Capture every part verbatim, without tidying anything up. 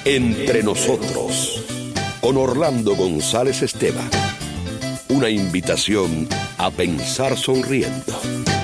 Entre nosotros, con Orlando González Esteban. Una invitación a pensar sonriendo.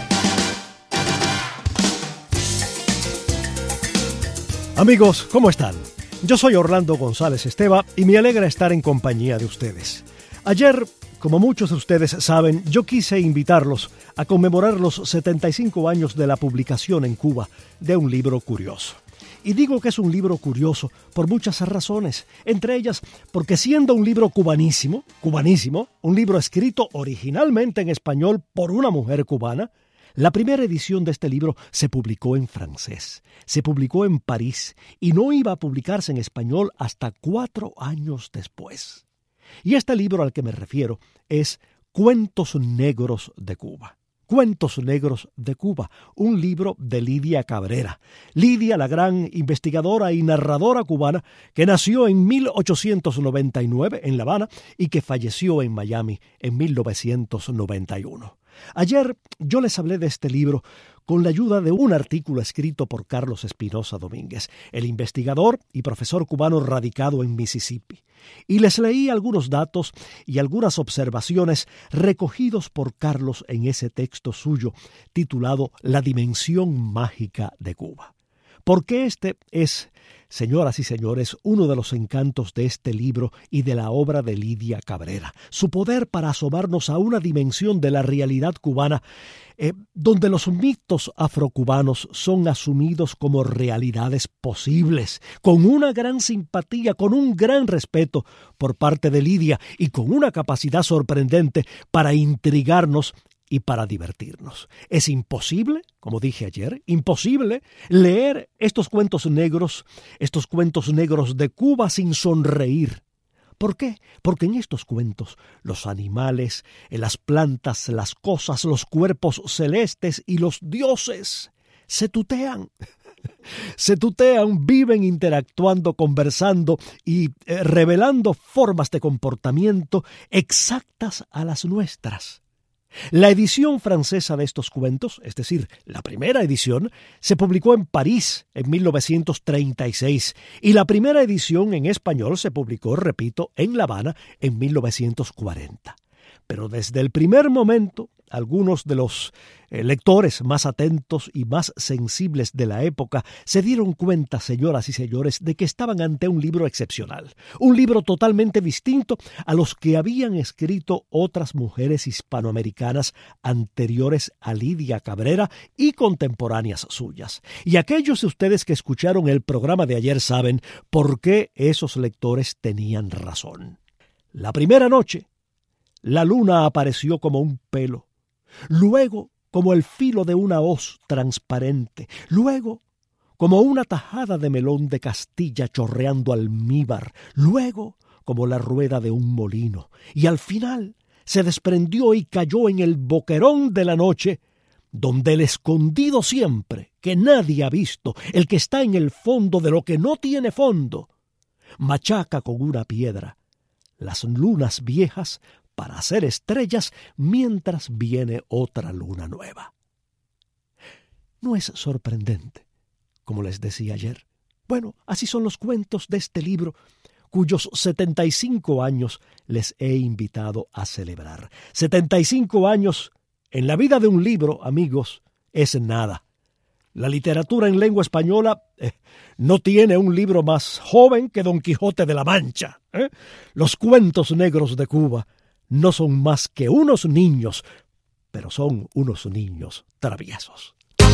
Amigos, ¿cómo están? Yo soy Orlando González Esteban y me alegra estar en compañía de ustedes. Ayer, como muchos de ustedes saben, yo quise invitarlos a conmemorar los setenta y cinco años de la publicación en Cuba de un libro curioso. Y digo que es un libro curioso por muchas razones, entre ellas porque siendo un libro cubanísimo, cubanísimo, un libro escrito originalmente en español por una mujer cubana, la primera edición de este libro se publicó en francés, se publicó en París y no iba a publicarse en español hasta cuatro años después. Y este libro al que me refiero es Cuentos Negros de Cuba. Cuentos Negros de Cuba, un libro de Lidia Cabrera. Lidia, la gran investigadora y narradora cubana que nació en mil ochocientos noventa y nueve en La Habana y que falleció en Miami en mil novecientos noventa y uno. Ayer yo les hablé de este libro con la ayuda de un artículo escrito por Carlos Espinosa Domínguez, el investigador y profesor cubano radicado en Mississippi, y les leí algunos datos y algunas observaciones recogidos por Carlos en ese texto suyo titulado La dimensión mágica de Cuba. Porque este es, señoras y señores, uno de los encantos de este libro y de la obra de Lidia Cabrera. Su poder para asomarnos a una dimensión de la realidad cubana eh, donde los mitos afrocubanos son asumidos como realidades posibles, con una gran simpatía, con un gran respeto por parte de Lidia y con una capacidad sorprendente para intrigarnos y para divertirnos. Es imposible, como dije ayer, imposible leer estos cuentos negros, estos cuentos negros de Cuba sin sonreír. ¿Por qué? Porque en estos cuentos los animales, las plantas, las cosas, los cuerpos celestes y los dioses se tutean. Se tutean, viven interactuando, conversando y eh, revelando formas de comportamiento exactas a las nuestras. La edición francesa de estos cuentos, es decir, la primera edición, se publicó en París en mil novecientos treinta y seis y la primera edición en español se publicó, repito, en La Habana en mil novecientos cuarenta. Pero desde el primer momento, algunos de los eh, lectores más atentos y más sensibles de la época se dieron cuenta, señoras y señores, de que estaban ante un libro excepcional, un libro totalmente distinto a los que habían escrito otras mujeres hispanoamericanas anteriores a Lidia Cabrera y contemporáneas suyas. Y aquellos de ustedes que escucharon el programa de ayer saben por qué esos lectores tenían razón. La primera noche, la luna apareció como un pelo, luego como el filo de una hoz transparente, luego como una tajada de melón de Castilla chorreando almíbar, luego como la rueda de un molino, y al final se desprendió y cayó en el boquerón de la noche, donde el escondido siempre, que nadie ha visto, el que está en el fondo de lo que no tiene fondo, machaca con una piedra las lunas viejas para hacer estrellas mientras viene otra luna nueva. ¿No es sorprendente, como les decía ayer? Bueno, así son los cuentos de este libro, cuyos setenta y cinco años les he invitado a celebrar. setenta y cinco años en la vida de un libro, amigos, es nada. La literatura en lengua española eh, no tiene un libro más joven que Don Quijote de la Mancha. ¿eh? Los cuentos negros de Cuba no son más que unos niños, pero son unos niños traviesos.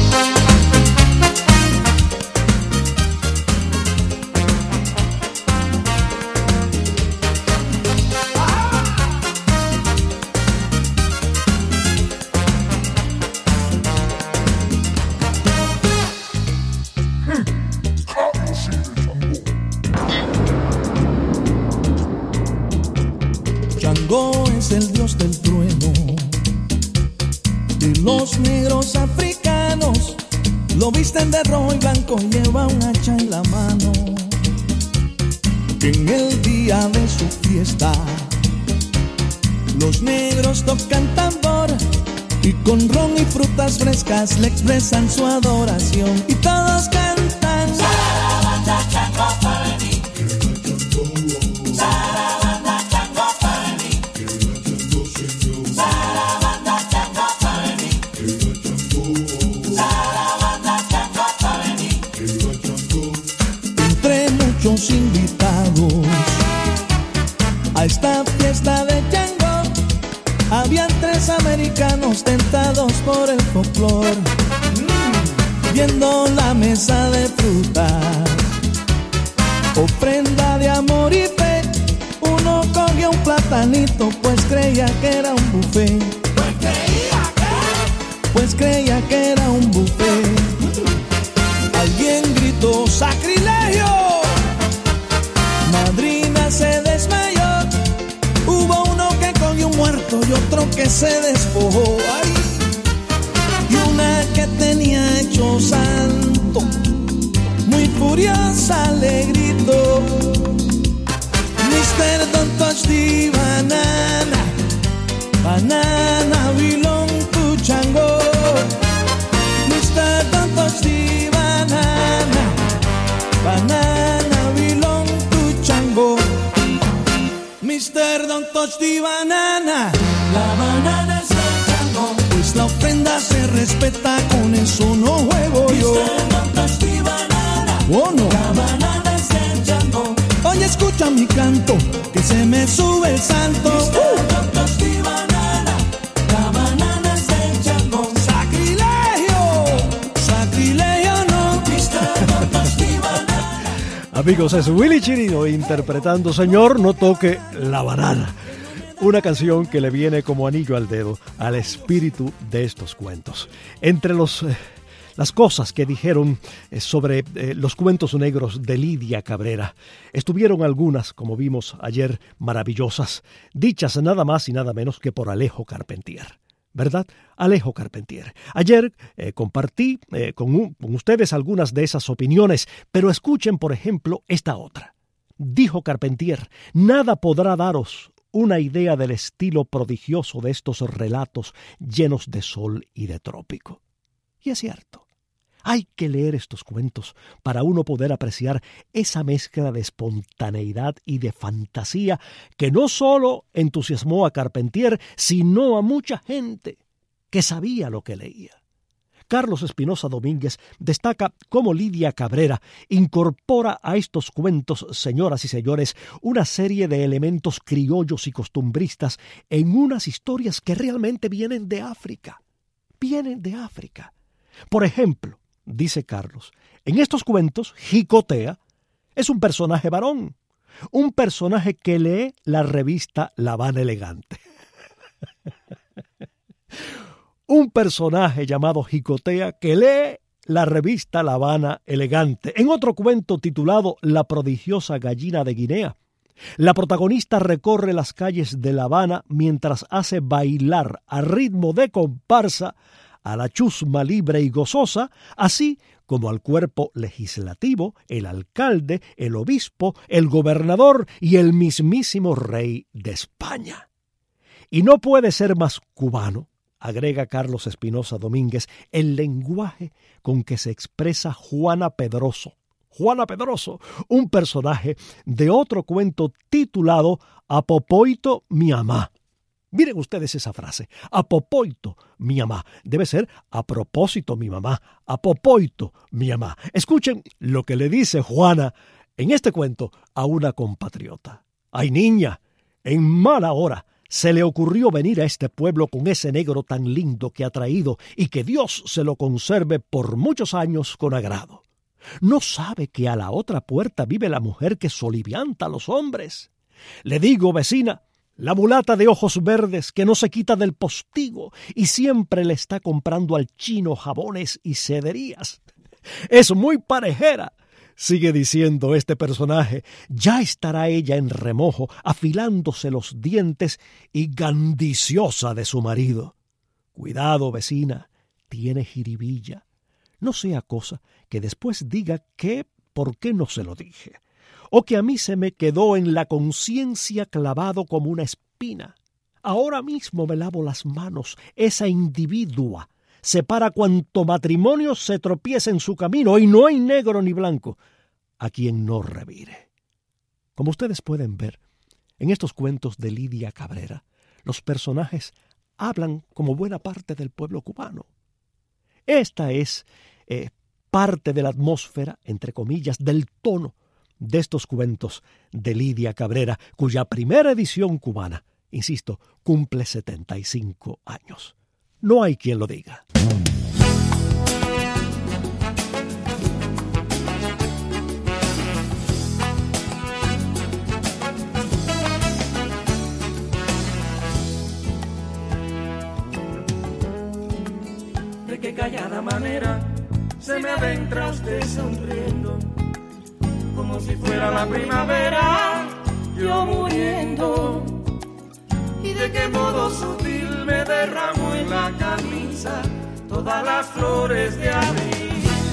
Changó es el dios del trueno y los negros africanos lo visten de rojo y blanco, lleva un hacha en la mano. En el día de su fiesta los negros tocan tambor y con ron y frutas frescas le expresan su adoración y todos cantan. los invitados a esta fiesta de Chango. Habían tres americanos tentados por el folclor, mm, viendo la mesa de fruta, ofrenda de amor y fe. Uno cogió un platanito, pues creía que era un buffet. Pues creía que, pues creía que era un buffet. Alguien gritó ¡sacrilegio! Madrina se desmayó. Hubo uno que cogió un muerto y otro que se despojó. ¡Ay! Y una que tenía hecho santo, muy furiosa le gritó: Mister Don't touch the banana, banana belong to Chango. Mister Don't touch the banana, banana belong to Chango. Mister Don't touch the banana, la banana es el Chango. Pues la ofrenda se respeta, con eso no juego yo. Mister Don't touch the banana, oh no, la banana es el Chango. Oye, escucha mi canto, que se me sube el santo. Mister Don't touch the banana, la banana es el Chango. Sacrilegio, sacrilegio no. Mister Don't touch the banana. Amigos, es Willy Chirino interpretando Señor, no toque la banana. Una canción que le viene como anillo al dedo al espíritu de estos cuentos. Entre los... Eh, Las cosas que dijeron sobre eh, los cuentos negros de Lidia Cabrera estuvieron algunas, como vimos ayer, maravillosas, dichas nada más y nada menos que por Alejo Carpentier. ¿Verdad? Alejo Carpentier. Ayer eh, compartí eh, con, un, con ustedes algunas de esas opiniones, pero escuchen, por ejemplo, esta otra. Dijo Carpentier: nada podrá daros una idea del estilo prodigioso de estos relatos llenos de sol y de trópico. Y es cierto. Hay que leer estos cuentos para uno poder apreciar esa mezcla de espontaneidad y de fantasía que no solo entusiasmó a Carpentier, sino a mucha gente que sabía lo que leía. Carlos Espinosa Domínguez destaca cómo Lidia Cabrera incorpora a estos cuentos, señoras y señores, una serie de elementos criollos y costumbristas en unas historias que realmente vienen de África. Vienen de África. Por ejemplo, dice Carlos, en estos cuentos, Jicotea es un personaje varón, un personaje que lee la revista La Habana Elegante. Un personaje llamado Jicotea que lee la revista La Habana Elegante. En otro cuento titulado La prodigiosa gallina de Guinea, la protagonista recorre las calles de La Habana mientras hace bailar a ritmo de comparsa a la chusma libre y gozosa, así como al cuerpo legislativo, el alcalde, el obispo, el gobernador y el mismísimo rey de España. Y no puede ser más cubano, agrega Carlos Espinosa Domínguez, el lenguaje con que se expresa Juana Pedroso. Juana Pedroso, un personaje de otro cuento titulado Apopoito mi amá. Miren ustedes esa frase, apopoito mi mamá. Debe ser a propósito mi mamá, apopoito mi mamá. Escuchen lo que le dice Juana en este cuento a una compatriota. Ay, niña, en mala hora se le ocurrió venir a este pueblo con ese negro tan lindo que ha traído y que Dios se lo conserve por muchos años con agrado. ¿No sabe que a la otra puerta vive la mujer que solivianta a los hombres? Le digo, vecina, la mulata de ojos verdes que no se quita del postigo y siempre le está comprando al chino jabones y sederías. Es muy parejera, sigue diciendo este personaje. Ya estará ella en remojo, afilándose los dientes y gandiciosa de su marido. Cuidado, vecina, tiene jiribilla. No sea cosa que después diga que por qué no se lo dije, o que a mí se me quedó en la conciencia clavado como una espina. Ahora mismo me lavo las manos. Esa individua separa cuanto matrimonio se tropieza en su camino, y no hay negro ni blanco a quien no revire. Como ustedes pueden ver, en estos cuentos de Lidia Cabrera, los personajes hablan como buena parte del pueblo cubano. Esta es eh, parte de la atmósfera, entre comillas, del tono de estos cuentos de Lidia Cabrera, cuya primera edición cubana, insisto, cumple setenta y cinco años. No hay quien lo diga. De qué callada manera se me adentra usted sonriendo, como si fuera la primavera, yo muriendo. Y de qué modo sutil me derramo en la camisa todas las flores de abril.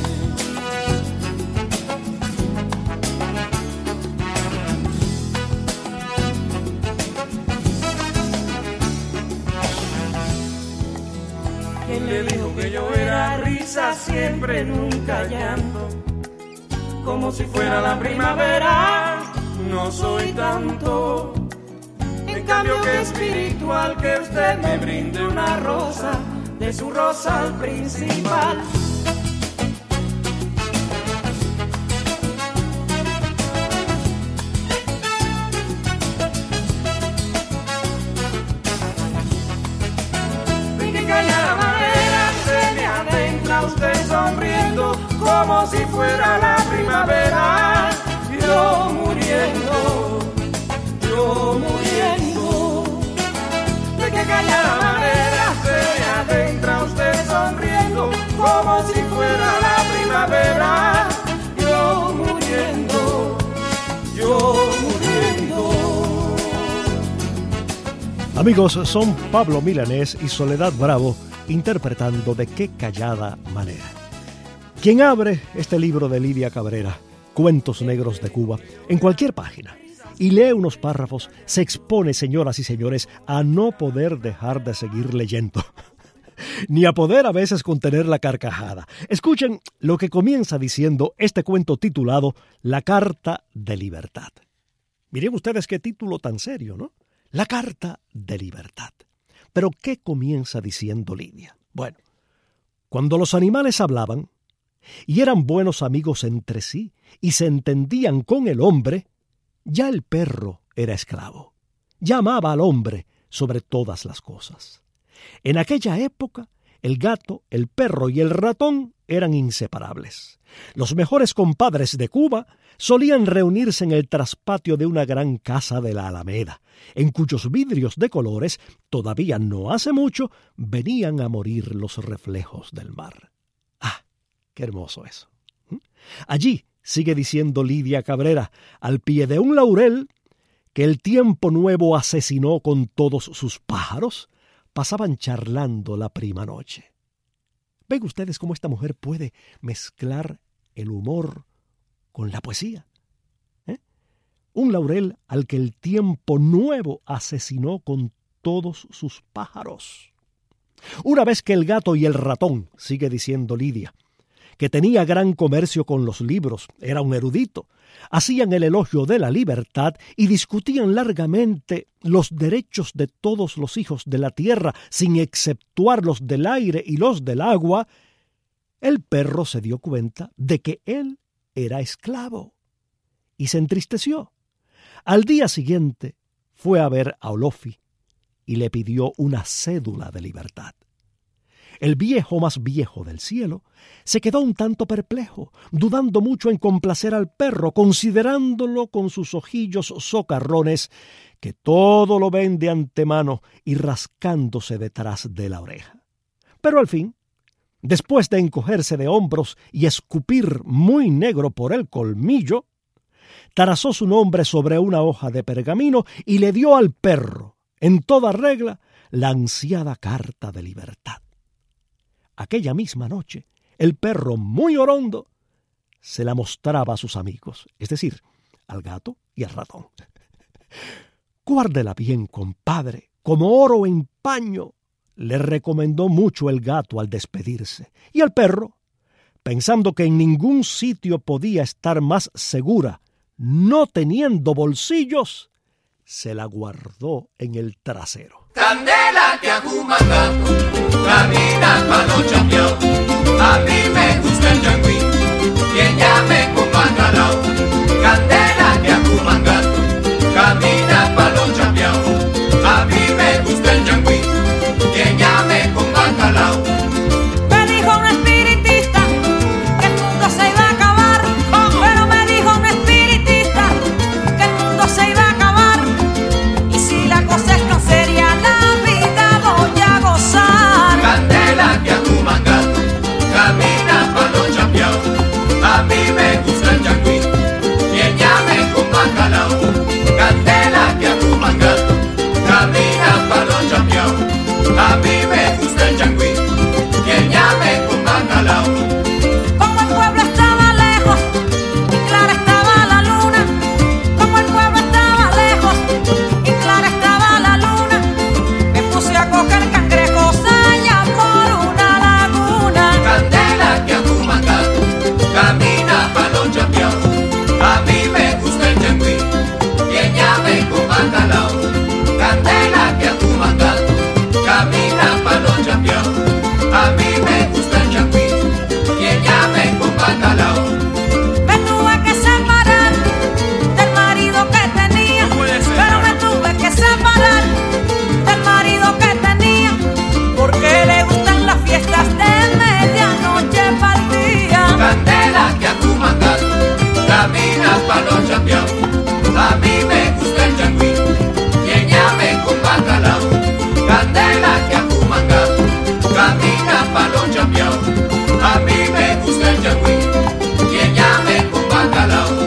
¿Quién le dijo que yo era risa siempre, nunca llanto? Como si fuera la primavera, no soy tanto. En cambio que espiritual que usted me brinde una rosa de su rosal principal. De qué callada manera se me adentra usted sonriendo, como si fuera la primavera, yo muriendo, yo muriendo. De qué callada manera se me adentra usted sonriendo, como si fuera la primavera, yo muriendo, yo muriendo. Amigos, son Pablo Milanés y Soledad Bravo interpretando De qué callada manera. Quien abre este libro de Lidia Cabrera, Cuentos Negros de Cuba, en cualquier página, y lee unos párrafos, se expone, señoras y señores, a no poder dejar de seguir leyendo, ni a poder a veces contener la carcajada. Escuchen lo que comienza diciendo este cuento titulado La Carta de Libertad. Miren ustedes qué título tan serio, ¿no? La Carta de Libertad. Pero ¿qué comienza diciendo Lidia? Bueno, cuando los animales hablaban y eran buenos amigos entre sí y se entendían con el hombre, ya el perro era esclavo, ya amaba al hombre sobre todas las cosas. En aquella época, el gato, el perro y el ratón eran inseparables. Los mejores compadres de Cuba solían reunirse en el traspatio de una gran casa de la Alameda, en cuyos vidrios de colores, todavía no hace mucho, venían a morir los reflejos del mar. ¡Ah, qué hermoso eso! Allí, sigue diciendo Lidia Cabrera, al pie de un laurel que el tiempo nuevo asesinó con todos sus pájaros, pasaban charlando la prima noche. Ven ustedes cómo esta mujer puede mezclar el humor con la poesía. ¿Eh? Un laurel al que el tiempo nuevo asesinó con todos sus pájaros. Una vez que el gato y el ratón, sigue diciendo Lidia, que tenía gran comercio con los libros, era un erudito, hacían el elogio de la libertad y discutían largamente los derechos de todos los hijos de la tierra, sin exceptuar los del aire y los del agua, el perro se dio cuenta de que él era esclavo y se entristeció. Al día siguiente fue a ver a Olofi y le pidió una cédula de libertad. El viejo más viejo del cielo se quedó un tanto perplejo, dudando mucho en complacer al perro, considerándolo con sus ojillos socarrones, que todo lo ven de antemano y rascándose detrás de la oreja. Pero al fin, después de encogerse de hombros y escupir muy negro por el colmillo, tarazó su nombre sobre una hoja de pergamino y le dio al perro, en toda regla, la ansiada carta de libertad. Aquella misma noche, el perro, muy orondo, se la mostraba a sus amigos, es decir, al gato y al ratón. Guárdela bien, compadre, como oro en paño, le recomendó mucho el gato al despedirse. Y el perro, pensando que en ningún sitio podía estar más segura, no teniendo bolsillos, se la guardó en el trasero. Candela que ajumanga, camina pa' no chambeao. A mí me gusta el yangüí, quien llame con bacalao. Candela camina pa' los champions. A mí me gusta el changüí, quien llame con bacalao. Candela que ajumanga, camina pa' los champions. A mí me gusta el changüí, quien llame con bacalao.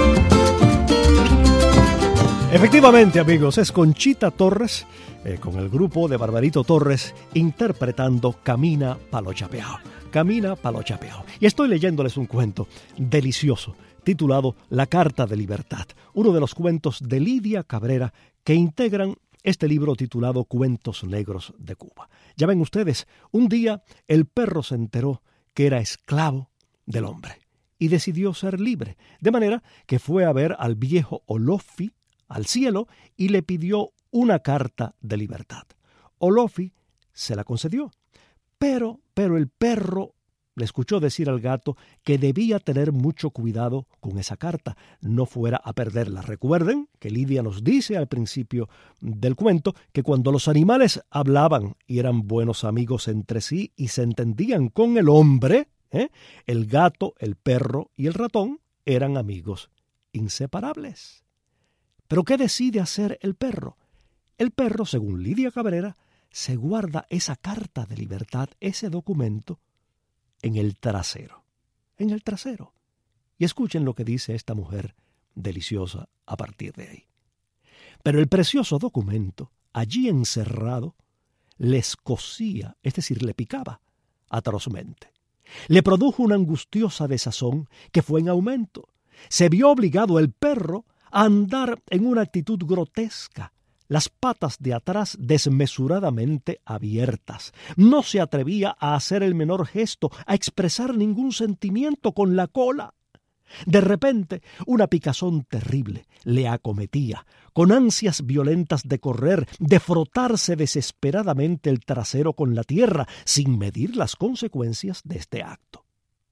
Efectivamente, amigos, es Conchita Torres eh, con el grupo de Barbarito Torres interpretando Camina pa' lo chapeao. Camina pa' lo chapeao. Y estoy leyéndoles un cuento delicioso titulado La Carta de Libertad, uno de los cuentos de Lidia Cabrera que integran este libro titulado Cuentos Negros de Cuba. Ya ven ustedes, un día el perro se enteró que era esclavo del hombre y decidió ser libre, de manera que fue a ver al viejo Olofi al cielo y le pidió una carta de libertad. Olofi se la concedió, pero, pero el perro le escuchó decir al gato que debía tener mucho cuidado con esa carta, no fuera a perderla. Recuerden que Lidia nos dice al principio del cuento que cuando los animales hablaban y eran buenos amigos entre sí y se entendían con el hombre, ¿eh? el gato, el perro y el ratón eran amigos inseparables. ¿Pero qué decide hacer el perro? El perro, según Lidia Cabrera, se guarda esa carta de libertad, ese documento, en el trasero. En el trasero. Y escuchen lo que dice esta mujer deliciosa a partir de ahí. Pero el precioso documento, allí encerrado, le escocía, es decir, le picaba atrozmente. Le produjo una angustiosa desazón que fue en aumento. Se vio obligado el perro a andar en una actitud grotesca, las patas de atrás desmesuradamente abiertas. No se atrevía a hacer el menor gesto, a expresar ningún sentimiento con la cola. De repente, una picazón terrible le acometía, con ansias violentas de correr, de frotarse desesperadamente el trasero con la tierra, sin medir las consecuencias de este acto.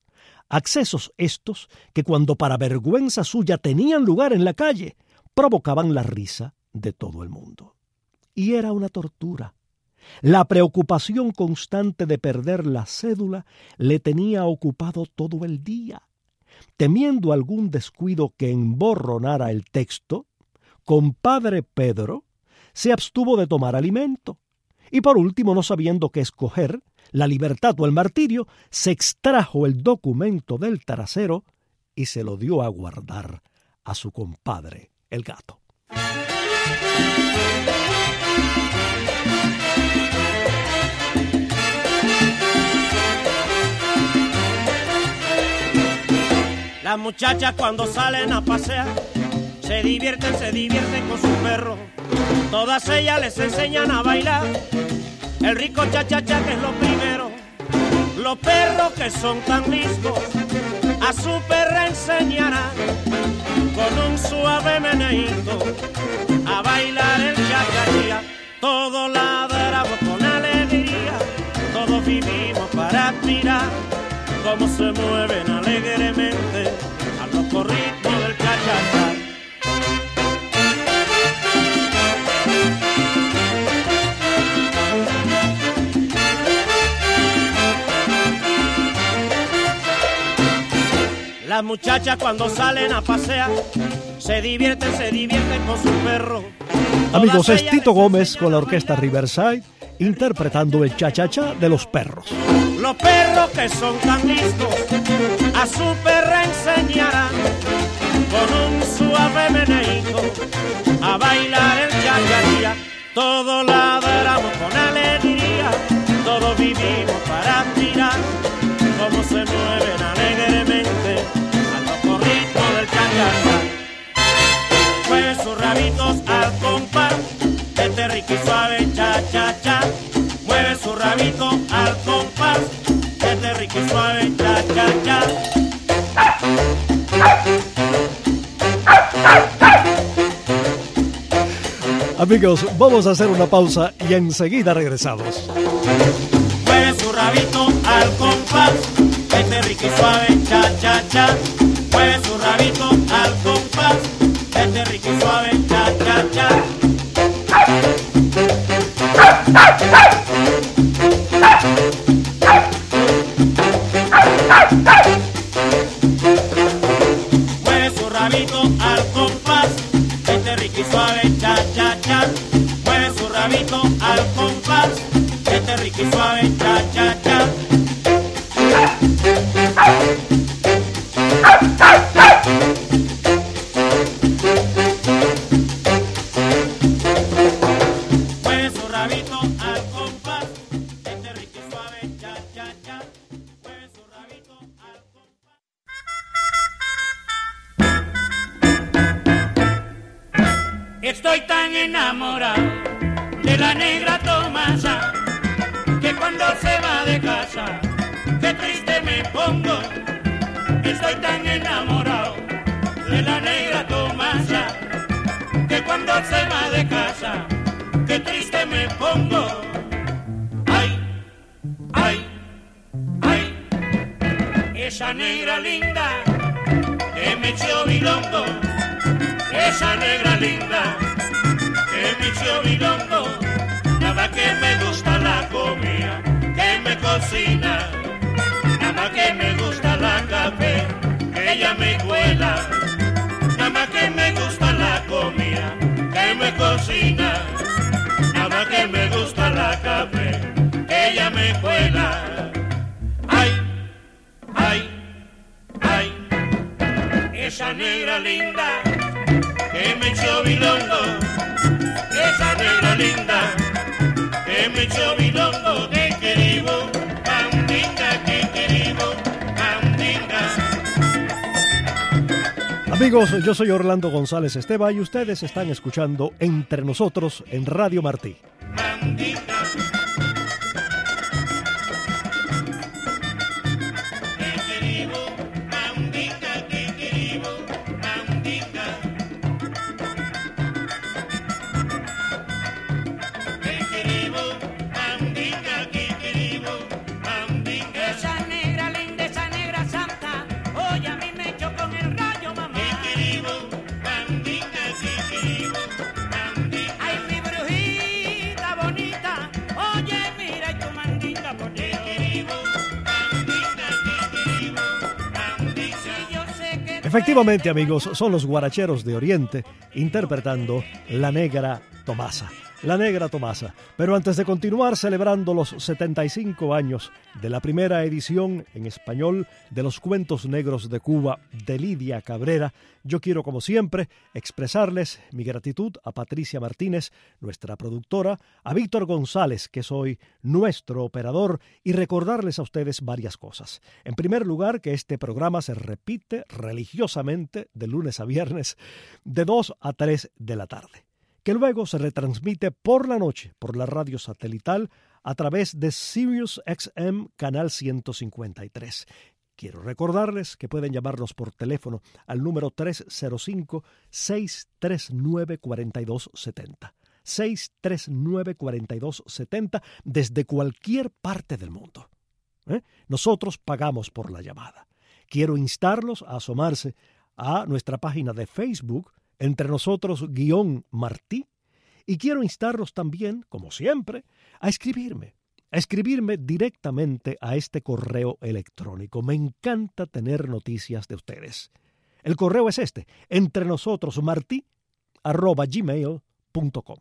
Accesos estos que cuando para vergüenza suya tenían lugar en la calle, provocaban la risa de todo el mundo. Y era una tortura. La preocupación constante de perder la cédula le tenía ocupado todo el día. Temiendo algún descuido que emborronara el texto, compadre Pedro se abstuvo de tomar alimento. Y por último, no sabiendo qué escoger, la libertad o el martirio, se extrajo el documento del trasero y se lo dio a guardar a su compadre, el gato. Las muchachas cuando salen a pasear se divierten, se divierten con sus perros. Todas ellas les enseñan a bailar el rico cha-cha-cha, que es lo primero. Los perros que son tan listos a su perra enseñarán con un suave meneíto a bailar el cha-cha-cha. Todos ladramos con alegría, todos vivimos para admirar cómo se mueven alegremente a los corritos del cha-cha-cha. Las muchachas cuando salen a pasear se divierten, se divierten con sus perros. Amigos, es Tito Gómez con la orquesta Riverside interpretando el cha-cha-cha de los perros. Los perros que son tan listos a su perra enseñarán con un suave meneíto a bailar el cha-cha-cha. Todos ladramos con alegría, todos vivimos para admirar cómo se mueven alegremente a los corritos del cha-cha-cha. Mueven sus rabitos al compás de este rico y suave cha-cha-cha. Mueve su rabito al compás de este rico y suave cha-cha-cha. Amigos, vamos a hacer una pausa y enseguida regresamos. Mueve su rabito al compás de este rico y suave cha-cha-cha. Mueve su rabito al compás de este rico y suave cha-cha-cha. Mueve su rabito rabito al compás, este rico y suave, cha, cha, cha. Mueve su rabito al compás, este rico y suave, cha, cha, cha. Mueve su rabito al compás, este rico y suave, cha, cha, cha. Mueve su rabito al compás. Estoy tan enamorado de la negra Tomasa que cuando se va de casa, qué triste me pongo. Estoy tan enamorado de la negra Tomasa que cuando se va de casa, qué triste me pongo. Ay, ay, ay, esa negra linda que me echó bilongo, esa negra linda que me echó bilongo, nada que me gusta la comida que me cocina, nada que me gusta la café que ella me cuela, nada que me gusta la comida que me cocina, nada que me gusta la café que ella me cuela. Ay, ay, ay, esa negra linda que me echó bilongo, esa negra linda que me echó bilongo, que querido, candinga, que querido, candinga. Amigos, yo soy Orlando González Esteva y ustedes están escuchando Entre Nosotros en Radio Martí. Mandinga. Efectivamente, amigos, son los guaracheros de Oriente interpretando La Negra Tomasa. La Negra Tomasa. Pero antes de continuar celebrando los setenta y cinco años de la primera edición en español de los Cuentos Negros de Cuba de Lidia Cabrera, yo quiero, como siempre, expresarles mi gratitud a Patricia Martínez, nuestra productora, a Víctor González, que soy nuestro operador, y recordarles a ustedes varias cosas. En primer lugar, que este programa se repite religiosamente de lunes a viernes de dos a tres de la tarde, que luego se retransmite por la noche por la radio satelital a través de Sirius X M Canal ciento cincuenta y tres. Quiero recordarles que pueden llamarnos por teléfono al número tres cero cinco, seis tres nueve, cuatro dos siete cero. seis tres nueve, cuatro dos siete cero desde cualquier parte del mundo. ¿Eh? Nosotros pagamos por la llamada. Quiero instarlos a asomarse a nuestra página de Facebook, Entre Nosotros guión Martí, y quiero instarlos también, como siempre, a escribirme, a escribirme directamente a este correo electrónico. Me encanta tener noticias de ustedes. El correo es este, entrenosotrosmartí arroba gmail punto com.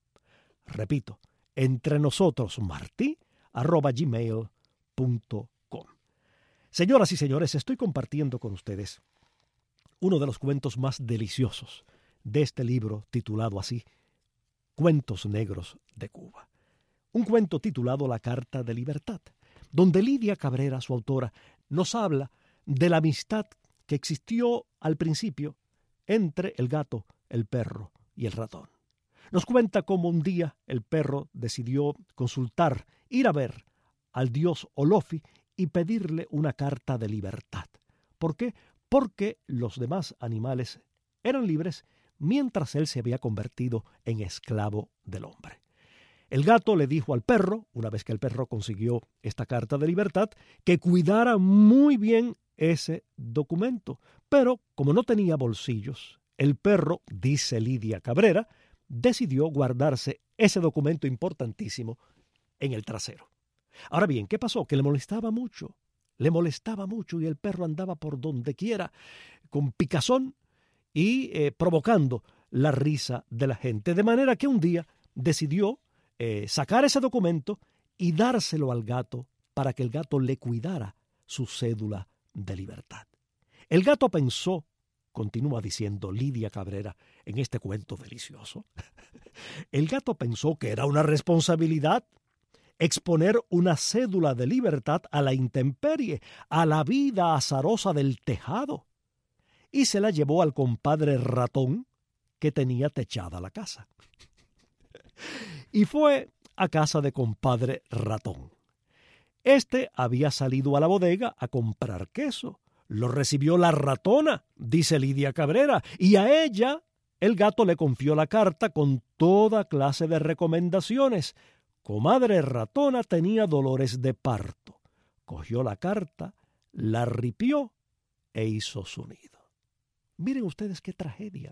Repito, entrenosotrosmartí arroba gmail punto com. Señoras y señores, estoy compartiendo con ustedes uno de los cuentos más deliciosos de este libro titulado así, Cuentos Negros de Cuba. Un cuento titulado La Carta de Libertad, donde Lidia Cabrera, su autora, nos habla de la amistad que existió al principio entre el gato, el perro y el ratón. Nos cuenta cómo un día el perro decidió consultar, ir a ver al dios Olofi y pedirle una carta de libertad. ¿Por qué? Porque los demás animales eran libres mientras él se había convertido en esclavo del hombre. El gato le dijo al perro, una vez que el perro consiguió esta carta de libertad, que cuidara muy bien ese documento. Pero como no tenía bolsillos, el perro, dice Lidia Cabrera, decidió guardarse ese documento importantísimo en el trasero. Ahora bien, ¿qué pasó? Que le molestaba mucho. Le molestaba mucho y el perro andaba por donde quiera con picazón y eh, provocando la risa de la gente. De manera que un día decidió eh, sacar ese documento y dárselo al gato para que el gato le cuidara su cédula de libertad. El gato pensó, continúa diciendo Lidia Cabrera en este cuento delicioso, el gato pensó que era una responsabilidad exponer una cédula de libertad a la intemperie, a la vida azarosa del tejado, y se la llevó al compadre Ratón, que tenía techada la casa. Y fue a casa de compadre Ratón. Este había salido a la bodega a comprar queso. Lo recibió la ratona, dice Lidia Cabrera, y a ella el gato le confió la carta con toda clase de recomendaciones. Comadre Ratona tenía dolores de parto. Cogió la carta, la ripió e hizo su nido. Miren ustedes qué tragedia.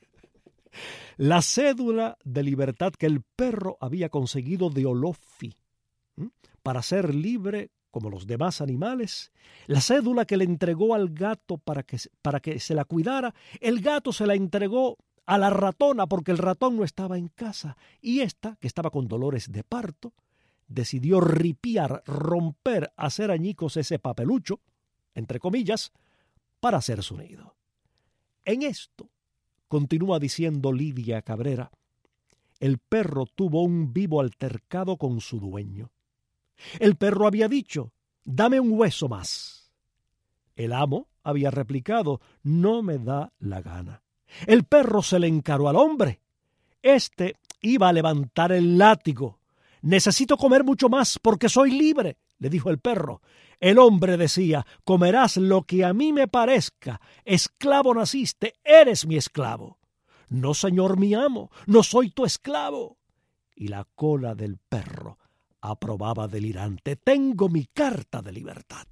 La cédula de libertad que el perro había conseguido de Olofi, ¿m? para ser libre como los demás animales, la cédula que le entregó al gato para que, para que se la cuidara, el gato se la entregó a la ratona porque el ratón no estaba en casa, y ésta, que estaba con dolores de parto, decidió ripiar, romper, hacer añicos ese papelucho, entre comillas, para hacer su nido. En esto, continúa diciendo Lidia Cabrera, el perro tuvo un vivo altercado con su dueño. El perro había dicho, dame un hueso más. El amo había replicado, no me da la gana. El perro se le encaró al hombre. Este iba a levantar el látigo. Necesito comer mucho más porque soy libre, le dijo el perro. El hombre decía, comerás lo que a mí me parezca. Esclavo naciste, eres mi esclavo. No, señor mi amo, no soy tu esclavo. Y la cola del perro aprobaba delirante, tengo mi carta de libertad.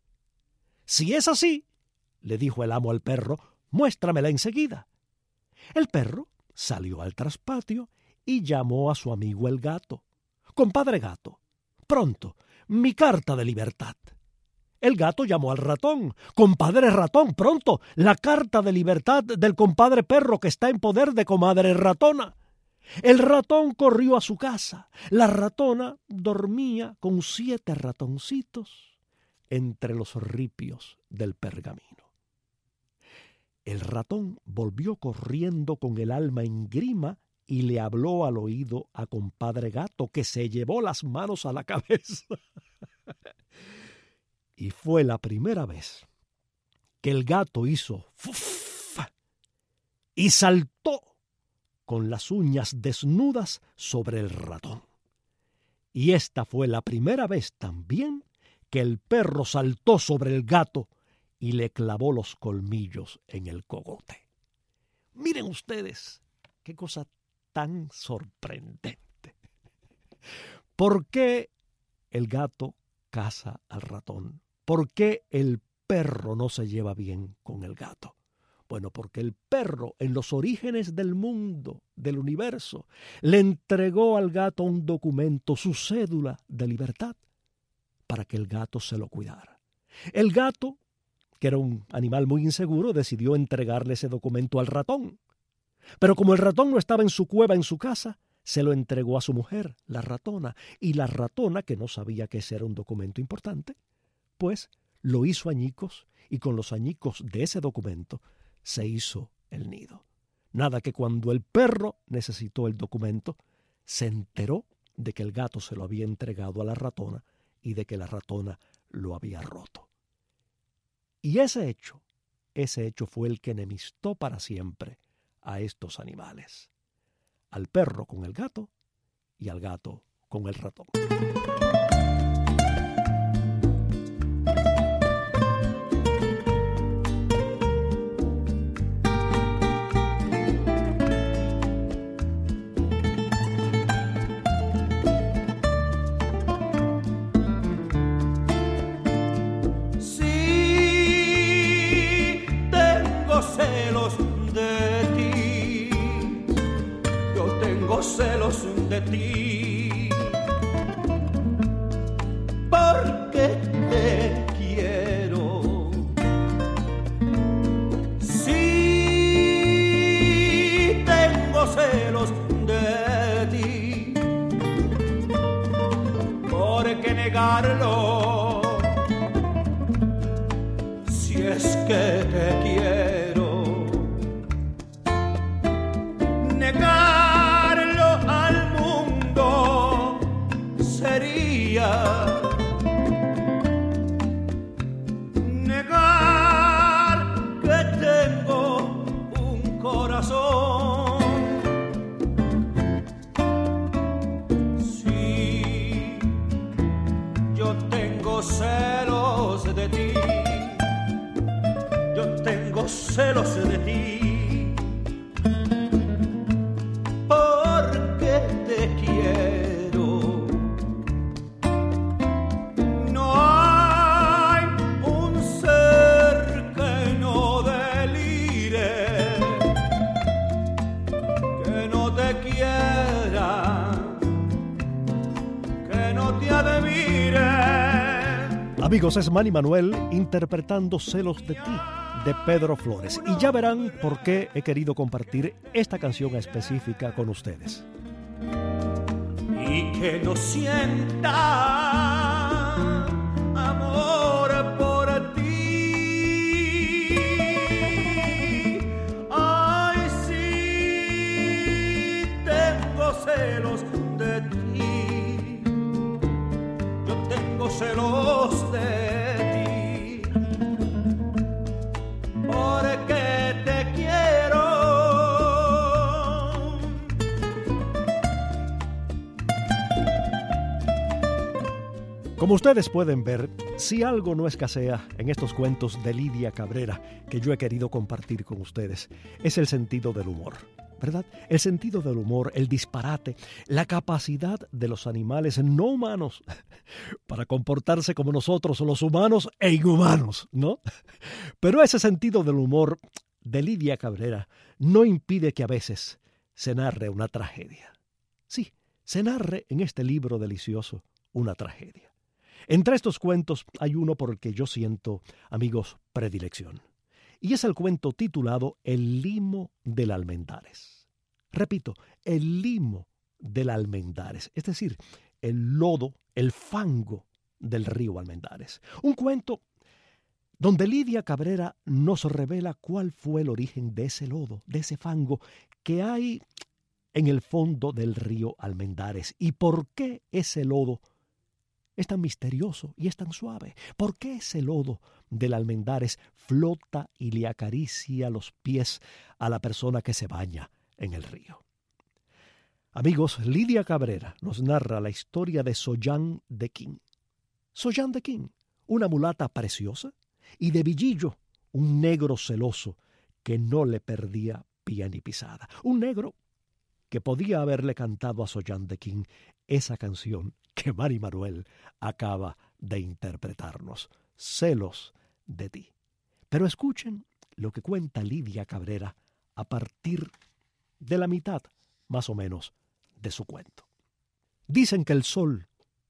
Si es así, le dijo el amo al perro, muéstramela enseguida. El perro salió al traspatio y llamó a su amigo el gato. Compadre gato, pronto, mi carta de libertad. El gato llamó al ratón. Compadre ratón, pronto, la carta de libertad del compadre perro que está en poder de comadre ratona. El ratón corrió a su casa. La ratona dormía con siete ratoncitos entre los ripios del pergamino. El ratón volvió corriendo con el alma en grima y le habló al oído a compadre gato, que se llevó las manos a la cabeza. Y fue la primera vez que el gato hizo ¡fuf! Y saltó con las uñas desnudas sobre el ratón. Y esta fue la primera vez también que el perro saltó sobre el gato y le clavó los colmillos en el cogote. Miren ustedes qué cosa tan sorprendente. ¿Por qué el gato caza al ratón? ¿Por qué el perro no se lleva bien con el gato? Bueno, porque el perro, en los orígenes del mundo, del universo, le entregó al gato un documento, su cédula de libertad, para que el gato se lo cuidara. El gato, que era un animal muy inseguro, decidió entregarle ese documento al ratón. Pero como el ratón no estaba en su cueva, en su casa, se lo entregó a su mujer, la ratona. Y la ratona, que no sabía que ese era un documento importante, pues lo hizo añicos, y con los añicos de ese documento se hizo el nido. Nada que cuando el perro necesitó el documento, se enteró de que el gato se lo había entregado a la ratona y de que la ratona lo había roto. Y ese hecho, ese hecho fue el que enemistó para siempre a estos animales. Al perro con el gato y al gato con el ratón. Celos de ti, porque te quiero. Sí, ti, porque te quiero. No hay un ser que no delire, que no te quiera, que no te admire. Amigos, es Manny Manuel interpretando Celos de ti, de Pedro Flores. Y ya verán por qué he querido compartir esta canción específica con ustedes. Y que no sienta amor por ti. Ay, sí, tengo celos de ti. Yo tengo celos de ti, porque te quiero. Como ustedes pueden ver, si algo no escasea en estos cuentos de Lidia Cabrera que yo he querido compartir con ustedes, es el sentido del humor, ¿verdad? El sentido del humor, el disparate, la capacidad de los animales no humanos para comportarse como nosotros, los humanos e inhumanos, ¿no? Pero ese sentido del humor de Lidia Cabrera no impide que a veces se narre una tragedia. Sí, se narre en este libro delicioso una tragedia. Entre estos cuentos hay uno por el que yo siento, amigos, predilección. Y es el cuento titulado El limo del Almendares. Repito, el limo del Almendares, es decir, el lodo, el fango del río Almendares. Un cuento donde Lidia Cabrera nos revela cuál fue el origen de ese lodo, de ese fango que hay en el fondo del río Almendares y por qué ese lodo es tan misterioso y es tan suave. ¿Por qué ese lodo del Almendares flota y le acaricia los pies a la persona que se baña en el río? Amigos, Lidia Cabrera nos narra la historia de Sollán de Quín. Sollán de Quín, una mulata preciosa, y de Villillo, un negro celoso que no le perdía pie ni pisada. Un negro que podía haberle cantado a Sollán de Quín esa canción que Manny Manuel acaba de interpretarnos, Celos de ti. Pero escuchen lo que cuenta Lidia Cabrera a partir de la mitad, más o menos, de su cuento. Dicen que el sol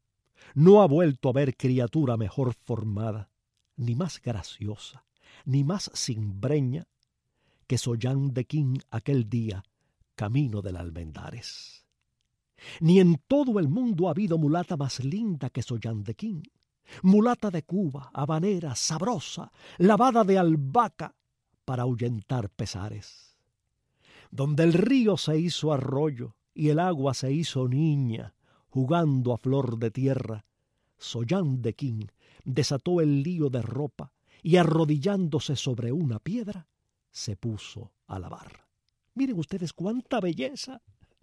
no ha vuelto a ver criatura mejor formada, ni más graciosa, ni más cimbreña que Sollán de Quín aquel día, camino del Almendares. Ni en todo el mundo ha habido mulata más linda que Sollán de Quín, mulata de Cuba, habanera, sabrosa, lavada de albahaca para ahuyentar pesares. Donde el río se hizo arroyo y el agua se hizo niña, jugando a flor de tierra, Sollán de Quín desató el lío de ropa y arrodillándose sobre una piedra, se puso a lavar. Miren ustedes cuánta belleza.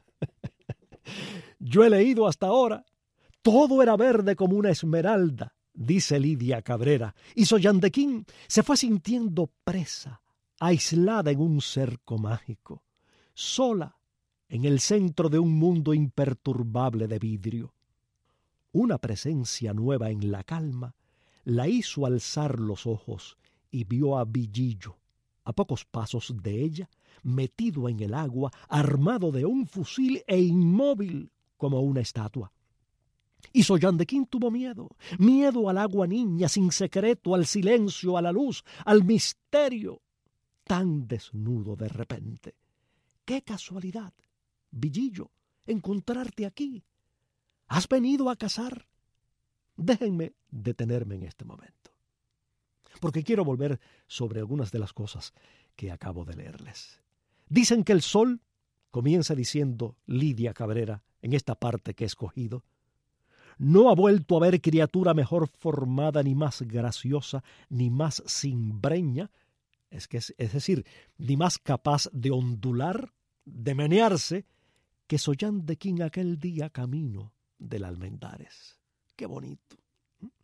Yo he leído hasta ahora, todo era verde como una esmeralda, dice Lidia Cabrera, y Sollán de Quín se fue sintiendo presa, aislada en un cerco mágico, sola en el centro de un mundo imperturbable de vidrio. Una presencia nueva en la calma la hizo alzar los ojos y vio a Villillo, a pocos pasos de ella, metido en el agua, armado de un fusil e inmóvil como una estatua. Y Sollán de Quín tuvo miedo, miedo al agua niña, sin secreto, al silencio, a la luz, al misterio, tan desnudo de repente. ¡Qué casualidad, Villillo, encontrarte aquí! ¿Has venido a cazar? Déjenme detenerme en este momento, porque quiero volver sobre algunas de las cosas que acabo de leerles. Dicen que el sol, comienza diciendo Lidia Cabrera en esta parte que he escogido, no ha vuelto a ver criatura mejor formada, ni más graciosa, ni más cimbreña, es, que es, es decir, ni más capaz de ondular, de menearse, que Sollán de Quín aquel día camino del Almendares. ¡Qué bonito!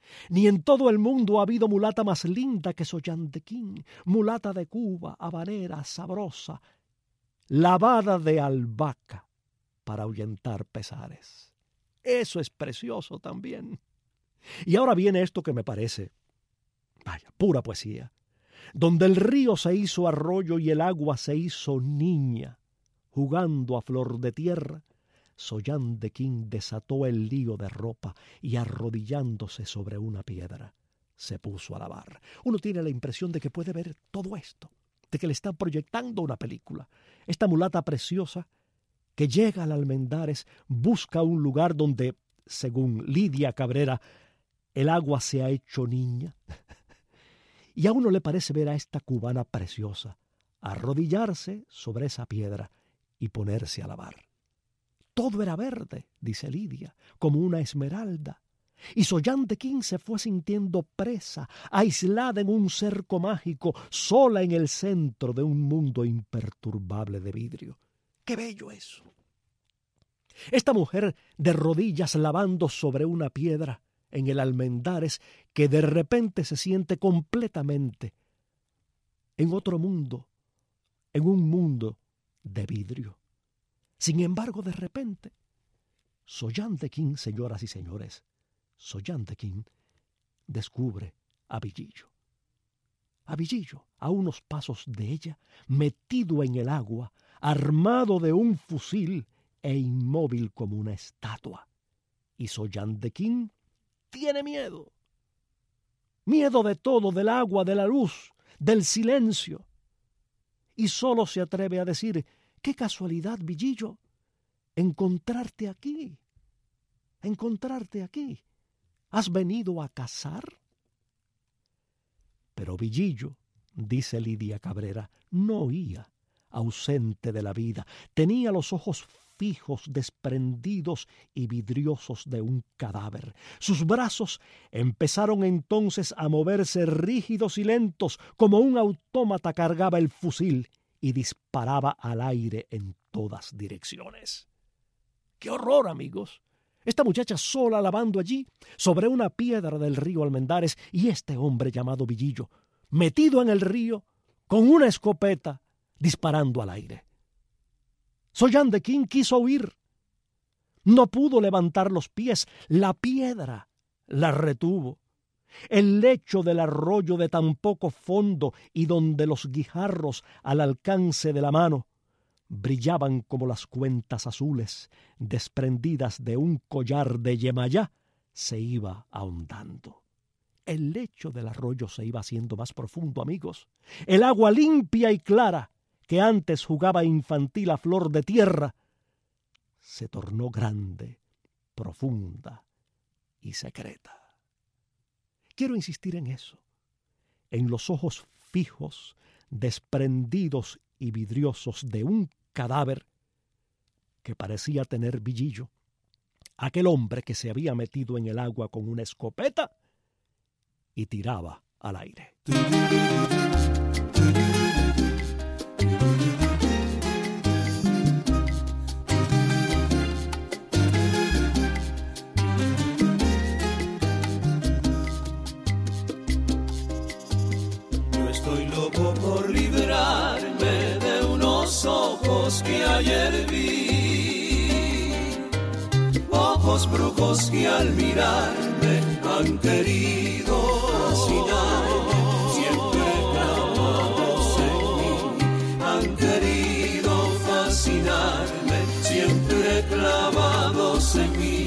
Ni en todo el mundo ha habido mulata más linda que Soyandequín, mulata de Cuba, habanera, sabrosa, lavada de albahaca para ahuyentar pesares. Eso es precioso también. Y ahora viene esto que me parece, vaya, pura poesía. Donde el río se hizo arroyo y el agua se hizo niña, jugando a flor de tierra, Soyandequín desató el lío de ropa y arrodillándose sobre una piedra se puso a lavar. Uno tiene la impresión de que puede ver todo esto, de que le están proyectando una película. Esta mulata preciosa que llega al Almendares busca un lugar donde, según Lidia Cabrera, el agua se ha hecho niña. Y a uno le parece ver a esta cubana preciosa arrodillarse sobre esa piedra y ponerse a lavar. Todo era verde, dice Lidia, como una esmeralda. Y Soyandequín se fue sintiendo presa, aislada en un cerco mágico, sola en el centro de un mundo imperturbable de vidrio. ¡Qué bello eso! Esta mujer de rodillas lavando sobre una piedra en el Almendares, que de repente se siente completamente en otro mundo, en un mundo de vidrio. Sin embargo, de repente, Soyandequín, señoras y señores, Soyandequín descubre a Villillo. A Villillo, a unos pasos de ella, metido en el agua, armado de un fusil e inmóvil como una estatua. Y Soyandequín tiene miedo. Miedo de todo, del agua, de la luz, del silencio. Y solo se atreve a decir: ¡qué casualidad, Villillo, encontrarte aquí! Encontrarte aquí. ¿Has venido a cazar? Pero Villillo, dice Lidia Cabrera, no oía, ausente de la vida. Tenía los ojos fijos, desprendidos y vidriosos de un cadáver. Sus brazos empezaron entonces a moverse rígidos y lentos, como un autómata cargaba el fusil y disparaba al aire en todas direcciones. ¡Qué horror, amigos! Esta muchacha sola lavando allí, sobre una piedra del río Almendares, y este hombre llamado Villillo, metido en el río, con una escopeta, disparando al aire. Soyandequín quiso huir. No pudo levantar los pies. La piedra la retuvo. El lecho del arroyo de tan poco fondo y donde los guijarros al alcance de la mano brillaban como las cuentas azules desprendidas de un collar de Yemayá, se iba ahondando. El lecho del arroyo se iba haciendo más profundo, amigos. El agua limpia y clara, que antes jugaba infantil a flor de tierra, se tornó grande, profunda y secreta. Quiero insistir en eso, en los ojos fijos, desprendidos y vidriosos de un cadáver que parecía tener Villillo, aquel hombre que se había metido en el agua con una escopeta y tiraba al aire. Yo estoy loco por librarme de unos ojos que ayer vi, ojos brujos que al mirarme han querido fascinarme, siempre clavados en mí, han querido fascinarme, siempre clavados en mí.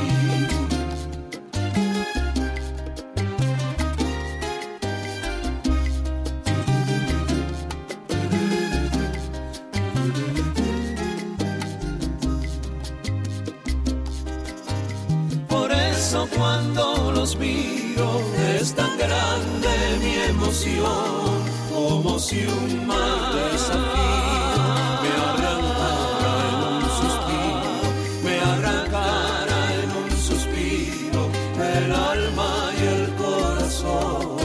Cuando los miro es tan grande mi emoción, como si un mar desafío me arrancara en un suspiro, me arrancara en un suspiro el alma y el corazón.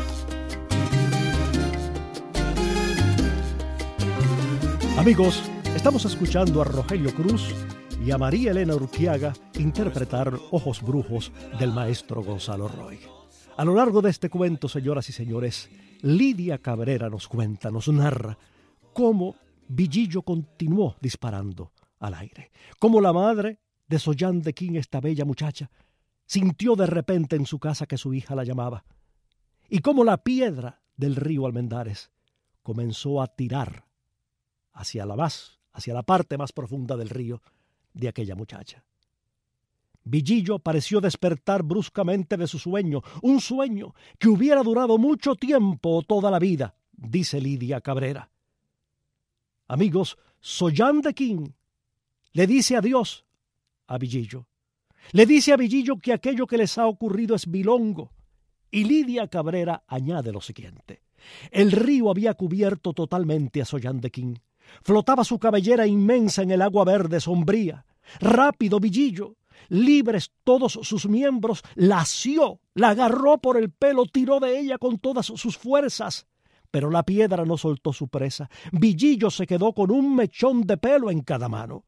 Amigos, Estamos escuchando a Rogelio Cruz y a María Elena Urquiaga interpretar Ojos Brujos del maestro Gonzalo Roig. A lo largo de este cuento, señoras y señores, Lidia Cabrera nos cuenta, nos narra cómo Villillo continuó disparando al aire, cómo la madre de Sollán de Quín, esta bella muchacha, sintió de repente en su casa que su hija la llamaba, y cómo la piedra del río Almendares comenzó a tirar hacia la más, hacia la parte más profunda del río de aquella muchacha. Villillo pareció despertar bruscamente de su sueño, un sueño que hubiera durado mucho tiempo o toda la vida, dice Lidia Cabrera. Amigos, Sollán de Quín le dice adiós a Villillo. Le dice a Villillo que aquello que les ha ocurrido es bilongo. Y Lidia Cabrera añade lo siguiente. El río había cubierto totalmente a Sollán de Quín. Flotaba su cabellera inmensa en el agua verde sombría. Rápido Villillo, libres todos sus miembros, la asió, la agarró por el pelo, tiró de ella con todas sus fuerzas. Pero la piedra no soltó su presa. Villillo se quedó con un mechón de pelo en cada mano.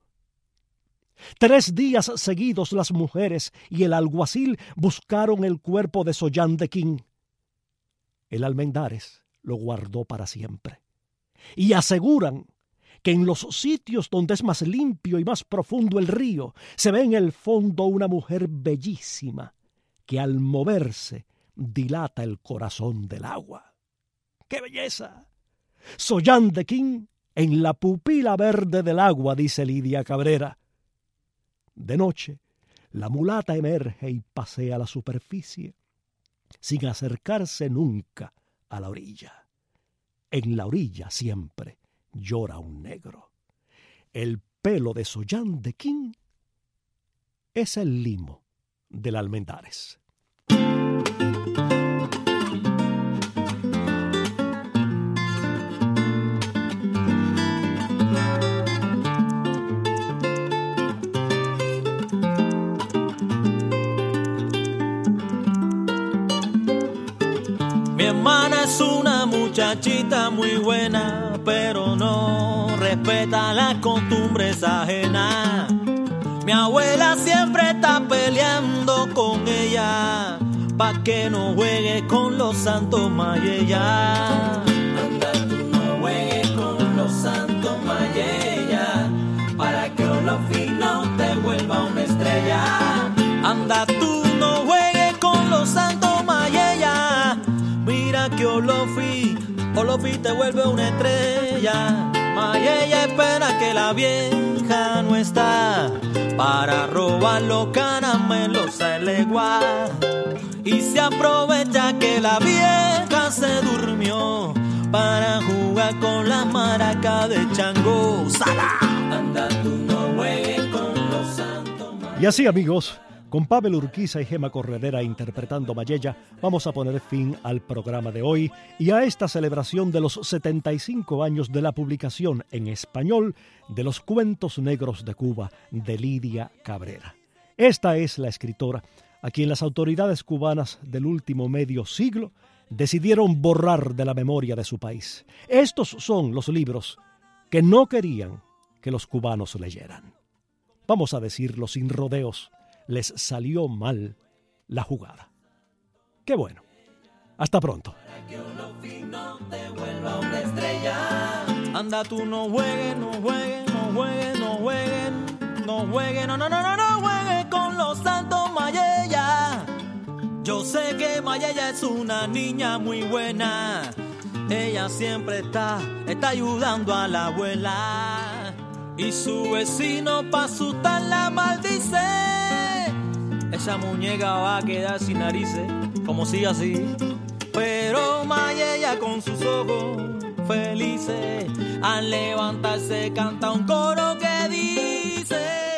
Tres días seguidos las mujeres y el alguacil buscaron el cuerpo de Sollán de Quín. El Almendares lo guardó para siempre. Y aseguran que en los sitios donde es más limpio y más profundo el río, se ve en el fondo una mujer bellísima que al moverse dilata el corazón del agua. ¡Qué belleza! Sollán de Quín en la pupila verde del agua, dice Lidia Cabrera. De noche, la mulata emerge y pasea la superficie, sin acercarse nunca a la orilla. En la orilla siempre llora un negro. El pelo de Sollán de Quín es el limo del Almendares. Mi hermana es una muchachita muy buena, pero no respeta las costumbres ajenas. Mi abuela siempre está peleando con ella, pa' que no juegue con los santos mayella. Anda, tú no juegues con los santos mayella, para que Olofi no te vuelva una estrella. Anda, tú no juegues con los santos mayella, mira que Olofi, Olofi te vuelve una estrella. Mayella espera que la vieja no está para robar los caramelos a legua, y se aprovecha que la vieja se durmió para jugar con la maraca de Chango. ¡Sala! Anda, tú no juegues con los santos. Y así, amigos, con Pavel Urquiza y Gema Corredera interpretando Mayella, vamos a poner fin al programa de hoy y a esta celebración de los setenta y cinco años de la publicación en español de los Cuentos Negros de Cuba de Lidia Cabrera. Esta es la escritora a quien las autoridades cubanas del último medio siglo decidieron borrar de la memoria de su país. Estos son los libros que no querían que los cubanos leyeran. Vamos a decirlo sin rodeos. Les salió mal la jugada. ¡Qué bueno! Hasta pronto. Para que Olofi no te vuelva una estrella. Anda, tú no juegues, no juegues, no juegues, no juegues, no juegues, no, no, no, no, no juegues con los santos Mayella. Yo sé que Mayella es una niña muy buena. Ella siempre está, está ayudando a la abuela. Y su vecino pa' asustarla maldice. Esa muñeca va a quedar sin narices, como sigue así. Pero Mayella con sus ojos felices, al levantarse canta un coro que dice: